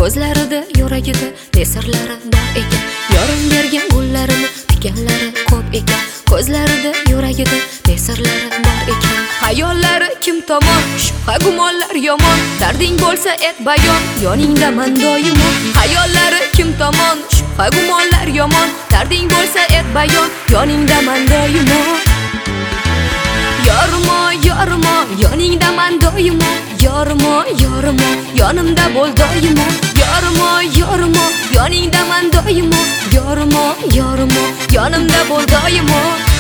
ko'zlarida, yuragida nesirlari bor ekan. Yorim bergan gullarini tikanlari ko'p ekan. Ko'zlarida, yuragida nesirlari bor ekan. Hayollari kim tomon, shubha gumonlar yomon. Darding bo'lsa et bayon, yoningdaman doimo. Hayollari kim tomon, shubha gumonlar yomon. Darding bo'lsa et bayon, yoningdaman doimo. Yorimo, yorimo, yoningdaman doimo. Yorimo, yorimo, yonimda bo'l doimo. Yorimo, yorimo, yoningdaman doimo. Yorimo, yorimo, yonimda bo'l doimo.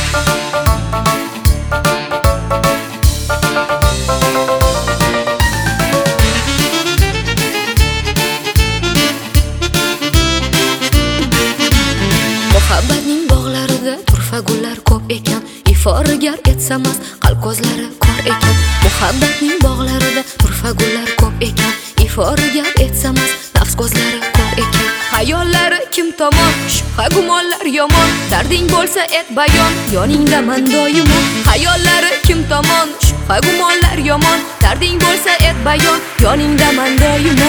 Muhabbatning bog'larida turfa gullar ko'p ekan. Iforigar etsamas qalb ko'zlari ko'r ekan. Muhabbatning bog'larida turfa gullar ko'p ekan. Iforigar etsamas nafs ko'zlari ko'r ekan. Hayollari kim tomon, shubha gumonlar yomon. Darding bo'lsa et bayon, yoningdaman doimo. Hayollari kim tomon, shubha gumonlar yomon. Darding bo'lsa et bayon, yoningdaman doimo.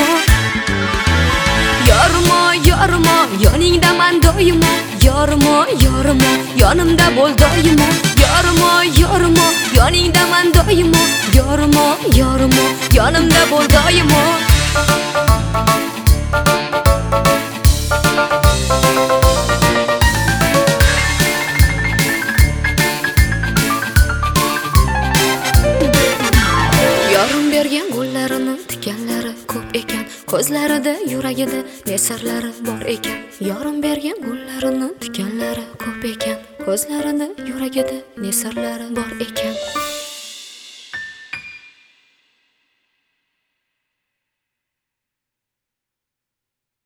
Yorimo, yorimo, yoningdaman doimo. Yorimo, yorimo, yonimda bo'l doimo. Yorimo, yorimo, yoningdaman doimo. Yorimo, yorimo, yonimda bo'l doimo. Yorim bergan gullarini tikanlari ko'p ekan. Ko'zlarida, yuragida nesirlari bor ekan. Yorim bergan gullarini tikanlari ko'p ekan. Ko'zlarida, yuragida nesirlari bor ekan.